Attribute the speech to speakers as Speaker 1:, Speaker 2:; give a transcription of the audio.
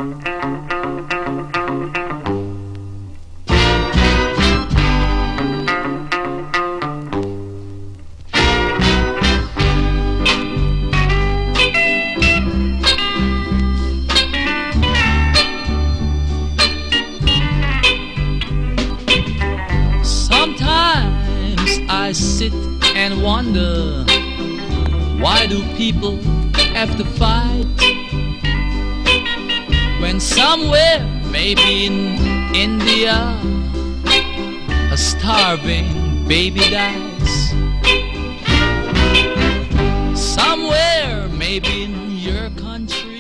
Speaker 1: Sometimes I sit and wonder, why do people have to fight when somewhere, maybe in India, a starving baby dies? Somewhere, maybe in your country,